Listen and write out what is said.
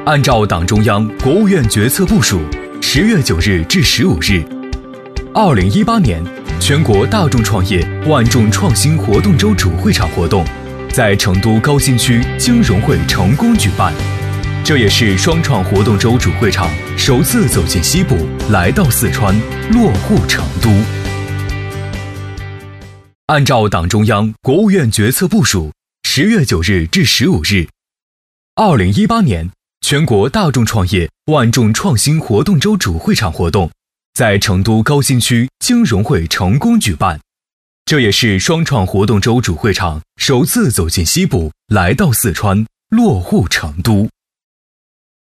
按照党中央、国务院决策部署，10月9日至15日，2018年全国大众创业万众创新活动周主会场活动在成都高新区金融汇成功举办，这也是双创活动周主会场首次走进西部，来到四川，落户成都。按照党中央、国务院决策部署，10月9日至15日，2018年全国大众创业万众创新活动周主会场活动在成都高新区金融汇成功举办，这也是双创活动周主会场首次走进西部，来到四川，落户成都。